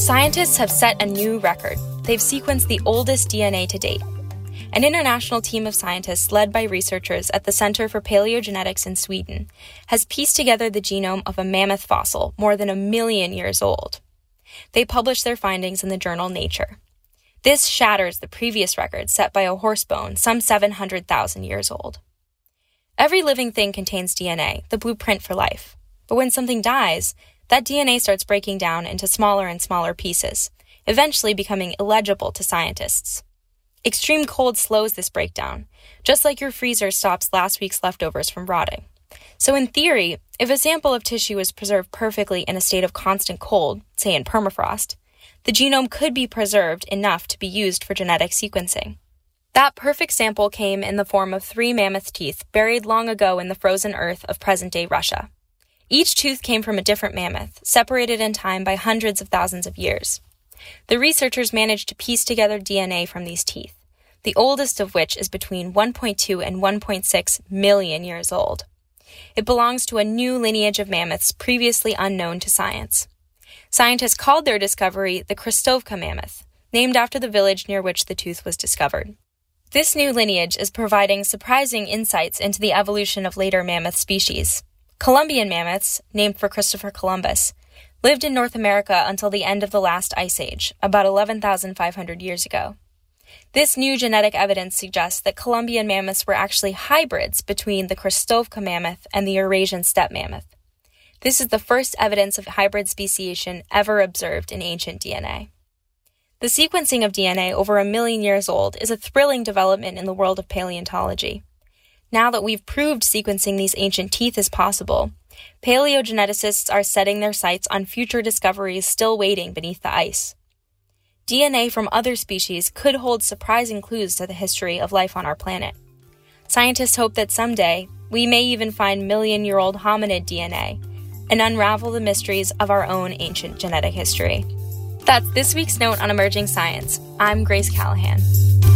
Scientists have set a new record. They've sequenced the oldest DNA to date. An international team of scientists led by researchers at the Center for Paleogenetics in Sweden has pieced together the genome of a mammoth fossil more than 1 million years old. They published their findings in the journal Nature. This shatters the previous record set by a horse bone some 700,000 years old. Every living thing contains DNA, the blueprint for life. But when something dies, that DNA starts breaking down into smaller and smaller pieces, eventually becoming illegible to scientists. Extreme cold slows this breakdown, just like your freezer stops last week's leftovers from rotting. So in theory, if a sample of tissue is preserved perfectly in a state of constant cold, say in permafrost, the genome could be preserved enough to be used for genetic sequencing. That perfect sample came in the form of 3 mammoth teeth buried long ago in the frozen earth of present-day Russia. Each tooth came from a different mammoth, separated in time by hundreds of thousands of years. The researchers managed to piece together DNA from these teeth, the oldest of which is between 1.2 and 1.6 million years old. It belongs to a new lineage of mammoths previously unknown to science. Scientists called their discovery the Krestovka mammoth, named after the village near which the tooth was discovered. This new lineage is providing surprising insights into the evolution of later mammoth species. Columbian mammoths, named for Christopher Columbus, lived in North America until the end of the last ice age, about 11,500 years ago. This new genetic evidence suggests that Columbian mammoths were actually hybrids between the Krestovka mammoth and the Eurasian steppe mammoth. This is the first evidence of hybrid speciation ever observed in ancient DNA. The sequencing of DNA over 1 million years old is a thrilling development in the world of paleontology. Now that we've proved sequencing these ancient teeth is possible, paleogeneticists are setting their sights on future discoveries still waiting beneath the ice. DNA from other species could hold surprising clues to the history of life on our planet. Scientists hope that someday we may even find million-year-old hominid DNA and unravel the mysteries of our own ancient genetic history. That's this week's Note on Emerging Science. I'm Grace Callahan.